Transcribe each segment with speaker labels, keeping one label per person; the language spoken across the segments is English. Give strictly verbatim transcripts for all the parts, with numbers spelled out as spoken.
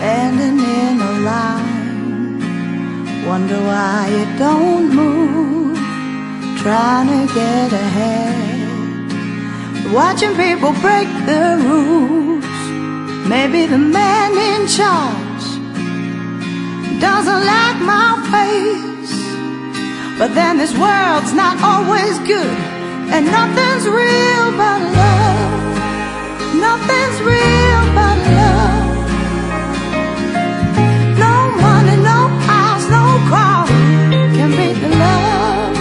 Speaker 1: standing in a line, wonder why you don't move, trying to get ahead, watching people break the rules. Maybe the man in charge doesn't like my face, but then this world's not always good, and nothing's real but love. Nothing's real but love. No money, no house, no car can beat the love.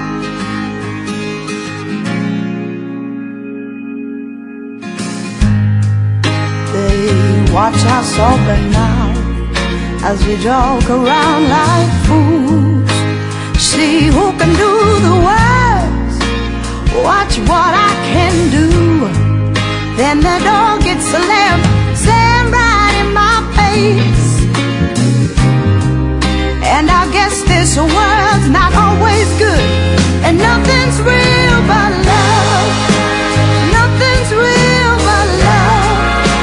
Speaker 1: They watch us open now as we joke around like fools. See who can do the worst, watch what I can do. Then the door gets slammed, slammed right in my face, and I guess this world's not always good, and nothing's real but love. Nothing's real but love.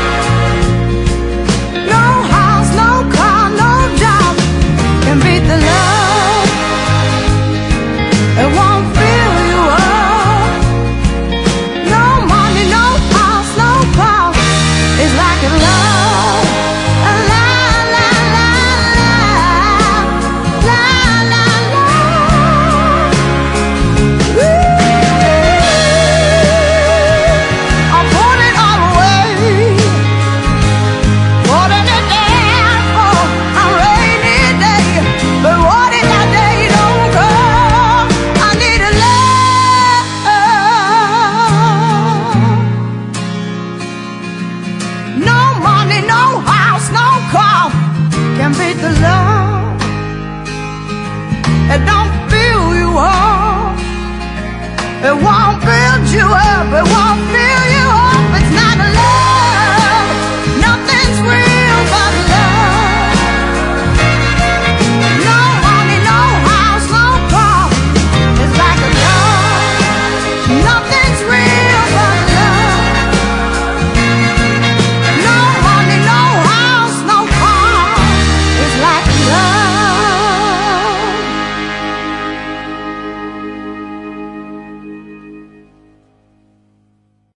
Speaker 1: No house, no car, no job can beat the love. It won't fill you up. No money, no house, no car. It's like a love. A la la la la la la la. I'm putting it all away, putting it down for a rainy day. But what if that day don't come? I need a love. No money, no house, no car can beat the love. It don't fill you up, it won't build you up, it won't fill